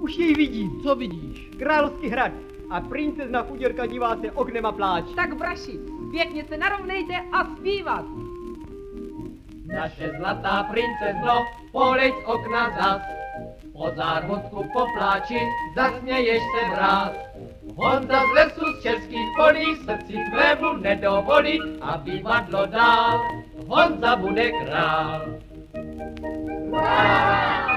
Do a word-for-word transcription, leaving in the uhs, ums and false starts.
Už jej vidím. Co vidíš? Královský hrad. A princezna Chuděrka dívá se oknem a pláč. Tak braši, pěkně se narovnejte a zpívat. Naše zlatá princezno, poleď z okna zas. Po zármutku popláči, zasměješ se vráz. Honza z lesu z českých polí srdci tvému nedovolí, aby vadlo dál. Honza bude král. Wow!